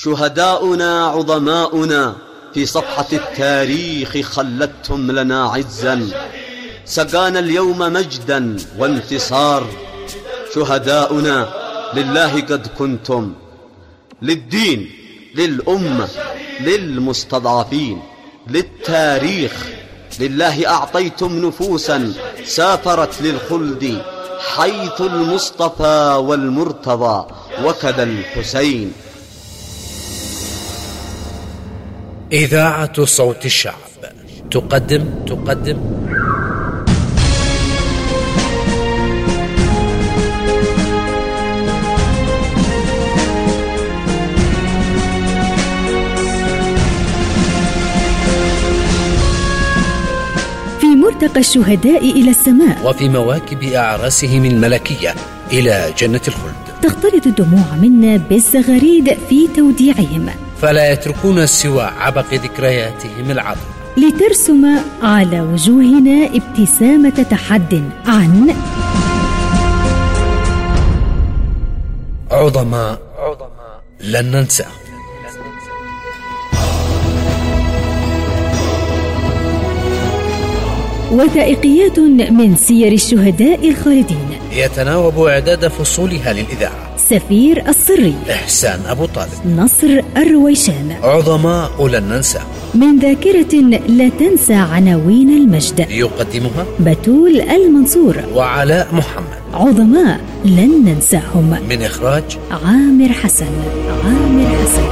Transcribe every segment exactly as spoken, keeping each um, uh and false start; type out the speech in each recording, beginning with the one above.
شهداؤنا عظماؤنا في صفحة التاريخ خلدتم لنا عزا، سقانا اليوم مجدا وانتصار. شهداؤنا لله قد كنتم، للدين، للأمة، للمستضعفين، للتاريخ. لله أعطيتم نفوسا سافرت للخلد، حيث المصطفى والمرتضى وكذا الحسين. إذاعة صوت الشعب تقدم تقدم في مرتقى الشهداء إلى السماء، وفي مواكب أعراسهم الملكية إلى جنة الخلد، تختلط الدموع منا بالزغاريد في توديعهم، فلا يتركون سوى عبق ذكرياتهم العظيمة لترسم على وجوهنا ابتسامة تحد عن عظماء عظماء لن ننساهم. وثائقيات من سير الشهداء الخالدين يتناوب إعداد فصولها للإذاعة سفير السري إحسان أبو طالب، نصر الرويشان. عظماء لن ننساهم، من ذاكرة لا تنسى عناوين المجد، يقدمها بتول المنصور وعلاء محمد. عظماء لن ننساهم، من إخراج عامر حسن. عامر حسن.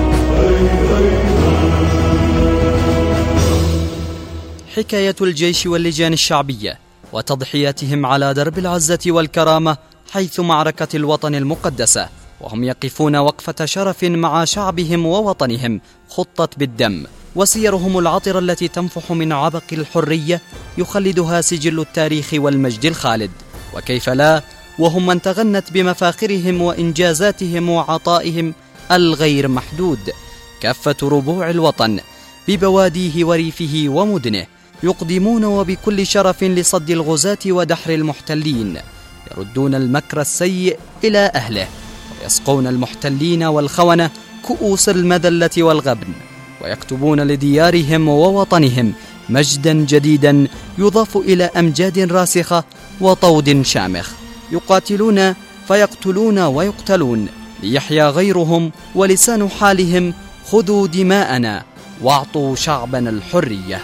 حكاية الجيش واللجان الشعبية وتضحياتهم على درب العزة والكرامة حيث معركة الوطن المقدسة، وهم يقفون وقفة شرف مع شعبهم ووطنهم خطت بالدم، وسيرهم العطرة التي تنفح من عبق الحرية يخلدها سجل التاريخ والمجد الخالد. وكيف لا وهم من تغنت بمفاخرهم وإنجازاتهم وعطائهم الغير محدود. كافة ربوع الوطن ببواديه وريفه ومدنه يقدمون وبكل شرف لصد الغزاة ودحر المحتلين، يردون المكر السيء إلى أهله، ويسقون المحتلين والخونة كؤوس المذلة والغبن، ويكتبون لديارهم ووطنهم مجدا جديدا يضاف إلى أمجاد راسخة وطود شامخ. يقاتلون فيقتلون ويقتلون ليحيا غيرهم، ولسان حالهم خذوا دماءنا واعطوا شعبنا الحرية.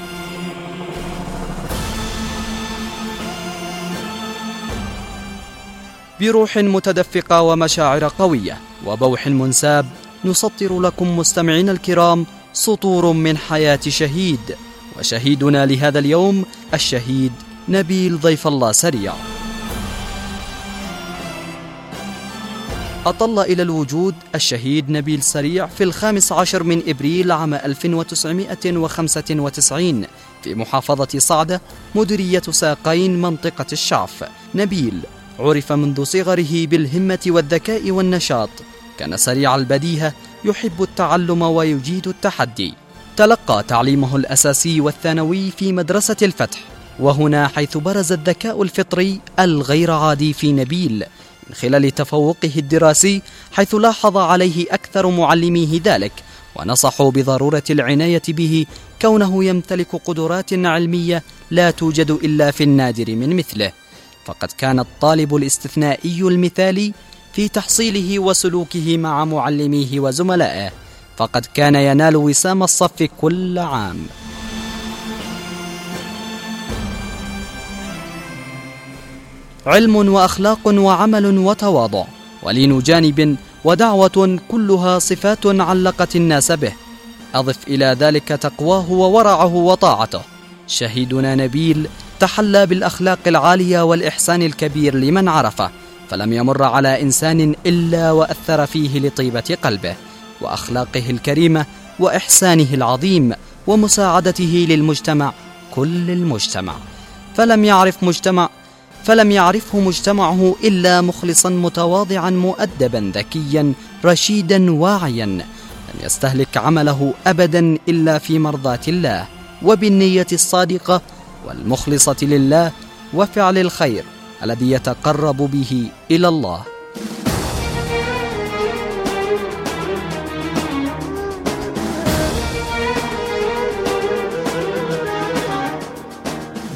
بروح متدفقة ومشاعر قوية وبوح منساب نسطر لكم مستمعين الكرام سطور من حياة شهيد، وشهيدنا لهذا اليوم الشهيد نبيل ضيف الله سريع. أطل إلى الوجود الشهيد نبيل سريع في الخامس عشر من إبريل عام ألف وتسعمائة وخمسة وتسعين في محافظة صعدة مديرية ساقين منطقة الشعف. نبيل عرف منذ صغره بالهمة والذكاء والنشاط، كان سريع البديهة، يحب التعلم ويجيد التحدي. تلقى تعليمه الأساسي والثانوي في مدرسة الفتح، وهنا حيث برز الذكاء الفطري الغير عادي في نبيل من خلال تفوقه الدراسي، حيث لاحظ عليه أكثر معلميه ذلك ونصحوا بضرورة العناية به كونه يمتلك قدرات علمية لا توجد إلا في النادر من مثله. فقد كان الطالب الاستثنائي المثالي في تحصيله وسلوكه مع معلميه وزملائه، فقد كان ينال وسام الصف كل عام. علم وأخلاق وعمل وتواضع ولين جانب ودعوة كلها صفات علقت الناس به. أضف إلى ذلك تقواه وورعه وطاعته. شهيدنا نبيل تحلى بالأخلاق العالية والإحسان الكبير لمن عرفه، فلم يمر على إنسان إلا وأثر فيه لطيبة قلبه وأخلاقه الكريمة وإحسانه العظيم ومساعدته للمجتمع كل المجتمع. فلم يعرف مجتمع فلم يعرفه مجتمعه إلا مخلصا متواضعا مؤدبا ذكيا رشيدا واعيا، لم يستهلك عمله أبدا إلا في مرضاة الله وبالنية الصادقة والمخلصة لله وفعل الخير الذي يتقرب به إلى الله.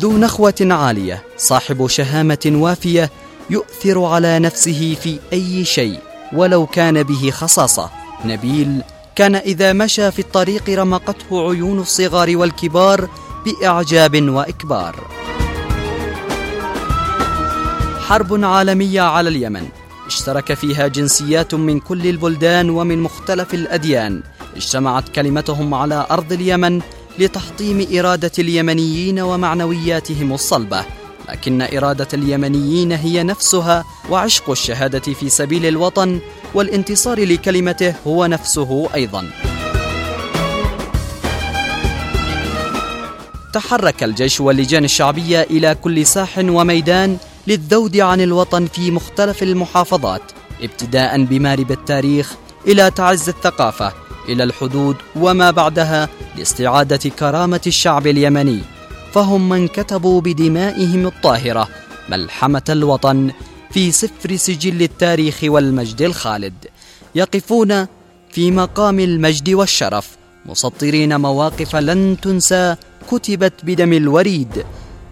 ذو نخوة عالية، صاحب شهامة وافية، يؤثر على نفسه في أي شيء ولو كان به خصاصة. نبيل كان إذا مشى في الطريق رمقته عيون الصغار والكبار بإعجاب وإكبار. حرب عالمية على اليمن اشترك فيها جنسيات من كل البلدان ومن مختلف الأديان، اجتمعت كلمتهم على أرض اليمن لتحطيم إرادة اليمنيين ومعنوياتهم الصلبة، لكن إرادة اليمنيين هي نفسها، وعشق الشهادة في سبيل الوطن والانتصار لكلمته هو نفسه أيضا. تحرك الجيش واللجان الشعبية إلى كل ساح وميدان للذود عن الوطن في مختلف المحافظات، ابتداء بمارب التاريخ إلى تعز الثقافة إلى الحدود وما بعدها لاستعادة كرامة الشعب اليمني، فهم من كتبوا بدمائهم الطاهرة ملحمة الوطن في سفر سجل التاريخ والمجد الخالد، يقفون في مقام المجد والشرف مسطرين مواقف لن تنسى كتبت بدم الوريد،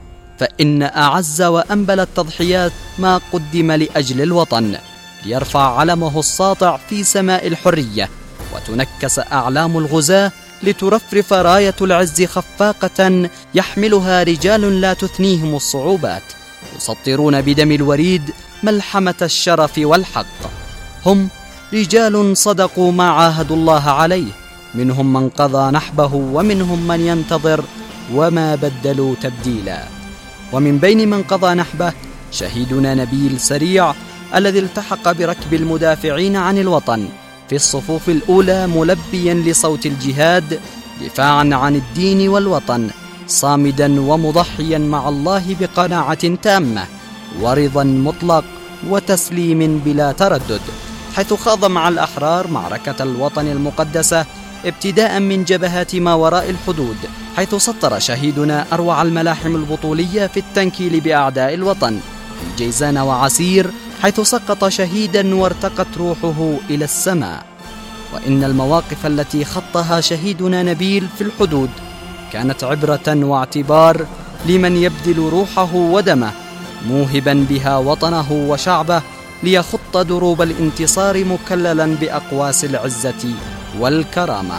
فإن أعز وأنبل التضحيات ما قدم لأجل الوطن ليرفع علمه الساطع في سماء الحرية، وتنكس أعلام الغزاة لترفرف راية العز خفاقة يحملها رجال لا تثنيهم الصعوبات، يسطرون بدم الوريد ملحمة الشرف والحق. هم رجال صدقوا ما عاهدوا الله عليه، منهم من قضى نحبه ومنهم من ينتظر وما بدلوا تبديلا. ومن بين من قضى نحبه شهيدنا نبيل سريع الذي التحق بركب المدافعين عن الوطن في الصفوف الأولى ملبيا لصوت الجهاد دفاعا عن الدين والوطن، صامدا ومضحيا مع الله بقناعة تامة ورضا مطلق وتسليم بلا تردد، حيث خاض مع الأحرار معركة الوطن المقدسة ابتداء من جبهات ما وراء الحدود، حيث سطر شهيدنا أروع الملاحم البطولية في التنكيل بأعداء الوطن في جيزان وعسير، حيث سقط شهيدا وارتقت روحه إلى السماء. وإن المواقف التي خطها شهيدنا نبيل في الحدود كانت عبرة واعتبار لمن يبذل روحه ودمه موهبا بها وطنه وشعبه ليخط دروب الانتصار مكللا بأقواس العزة والكرامة.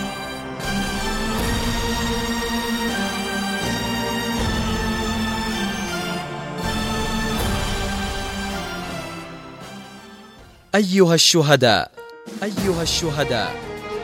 أيها الشهداء، أيها الشهداء،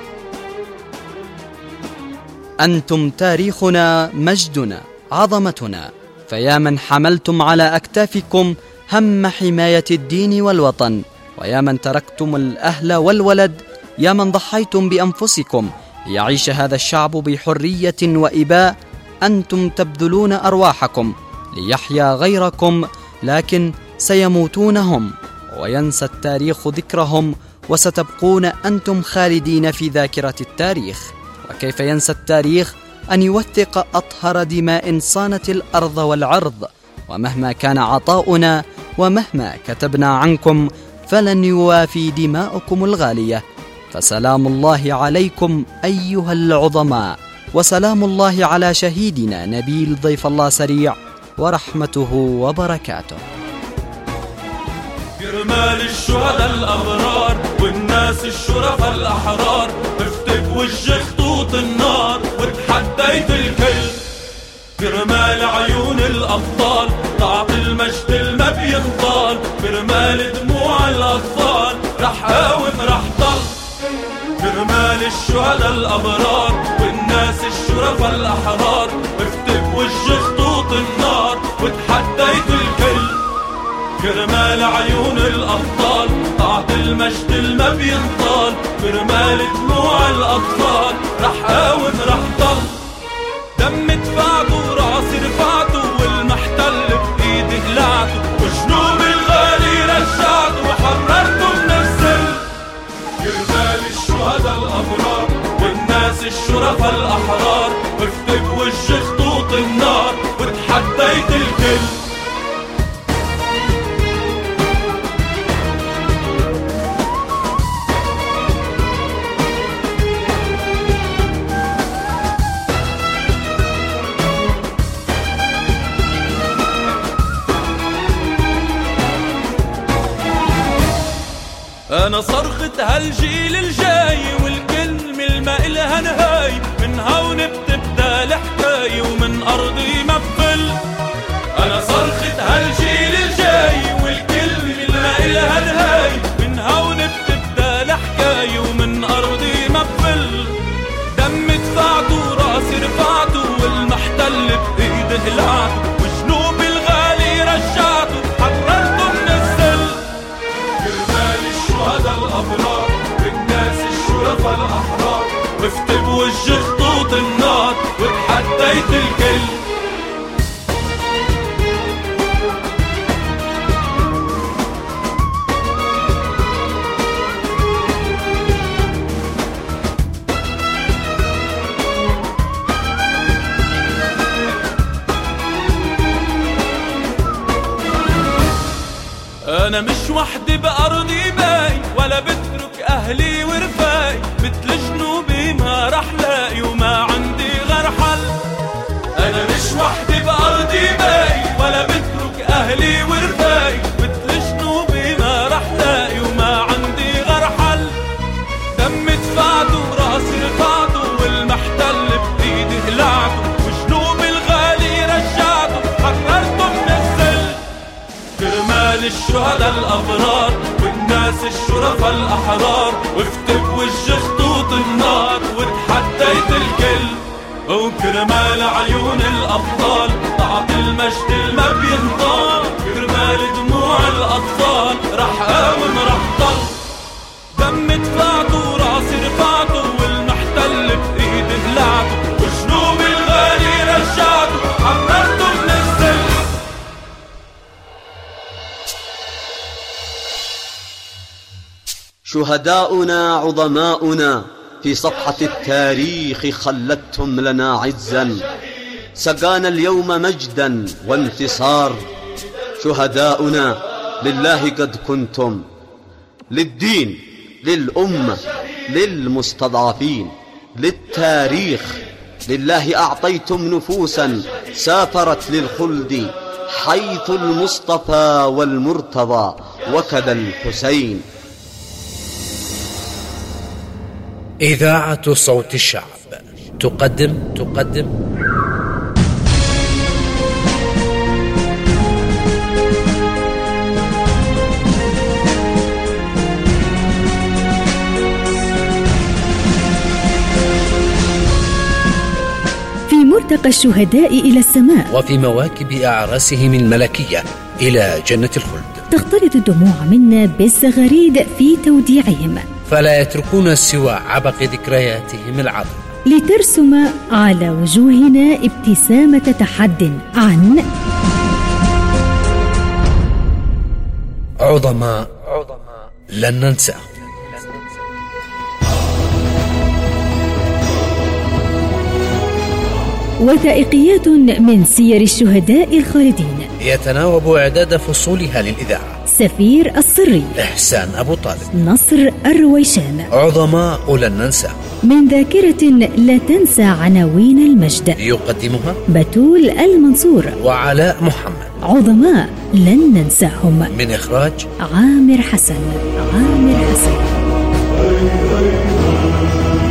أنتم تاريخنا، مجدنا، عظمتنا، فيا من حملتم على أكتافكم هم حماية الدين والوطن، ويا من تركتم الأهل والولد، يا من ضحيتم بأنفسكم ليعيش هذا الشعب بحرية وإباء، أنتم تبذلون أرواحكم ليحيا غيركم، لكن سيموتون هم وينسى التاريخ ذكرهم، وستبقون أنتم خالدين في ذاكرة التاريخ. وكيف ينسى التاريخ أن يوثق أطهر دماء صانت الأرض والعرض؟ ومهما كان عطاؤنا ومهما كتبنا عنكم فلن يوافي دماؤكم الغالية. فسلام الله عليكم أيها العظماء، وسلام الله على شهيدنا نبيل ضيف الله سريع ورحمته وبركاته. كرمال الشهداء الأبرار والناس الشرفاء الأحرار، افتك وجه خطوط النار وتحديت الكل. كرمال عيون الأبطال ضعف المجد الما بينطال، كرمال دموع الأطفال رح قاوم رح ضل. كرمال الشهداء الأبرار والناس الشرفاء الأحرار، افتك وجه خطوط النار وتحديت الكل. كرمال عيون الأبطال ضعف المجد الما بينطال، كرمال دموع الأطفال رح قاوم رح ضل. دم دفعته وراسي رفعته والمحتل بإيدي قلعته، وجنوب الغالي رجعته وحررته من الذل. كرمال الشهداء الأبرار والناس الشرفاء الأحرار، افتك وجه خطوط النار وتحديت الكل. أنا صرخة هالجيل الجاي والكلمة الما إلها نهاي، من هون بتبدأ الحكاية ومن أرضي مقبل. أنا صرخة هالجيل الجاي والكلمة الما إلها نهاي، من هون بتبدأ الحكاية ومن أرضي مقبل. دم دفعته راسي رفعته والمحتل بإيدي هلعته، وجنوبي الغالي رجعته حررته من الذل. كرمال الشهداء الأبرار والناس الشرفاء الأحرار، وقفت بوجه خطوط النار وتحديت الكل. أنا مش وحدي بأرضي باي، ولا بترك أهلي ورفاي، مثل جنوبي ما رح لاقي وما عندي غير حل. أنا مش وحدي بأرضي باي، ولا بترك أهلي ورفاي، مثل جنوبي ما رح لاقي وما عندي غير حل. دم دفعته راسي رفعته والمحتل بإيدي هلعته، وجنوبي الغالي رجعته حررته من الذل. كرمال الشهداء الأبرار والناس الشرفاء الأحرار، وقفت بوجه خطوط النار وتحديت الكل. وكرمال عيون الأبطال ضعت المجد الما بينطال، كرمال دموع الأطفال رح قاوم رح ضل. دم دفعته راسي رفعته والمحتل بإيدي هلعته، وجنوبي الغالي رجعته حررته من الذل. شهداؤنا عظماؤنا في صفحة التاريخ خلدتم لنا عزا، سقانا اليوم مجدا وانتصار. شهداؤنا لله قد كنتم، للدين للأمة للمستضعفين للتاريخ، لله أعطيتم نفوسا سافرت للخلد، حيث المصطفى والمرتضى وكذا الحسين. إذاعة صوت الشعب تقدم تقدم في مرتقى الشهداء إلى السماء، وفي مواكب أعراسهم الملكية إلى جنة الخلد، تختلط الدموع منا بالزغاريد في توديعهم، فلا يتركون سوى عبق ذكرياتهم العظيمة، لترسم على وجوهنا ابتسامة تحد عن عظماء عظماء لن ننساهم. وثائقيات من سير الشهداء الخالدين، يتناوب إعداد فصولها للإذاعة سفير السري إحسان أبو طالب، نصر الرويشان. عظماء لن ننساهم، من ذاكرة لا تنسى عناوين المجد، يقدمها بتول المنصور وعلاء محمد. عظماء لن ننساهم، من إخراج عامر حسن. عامر حسن.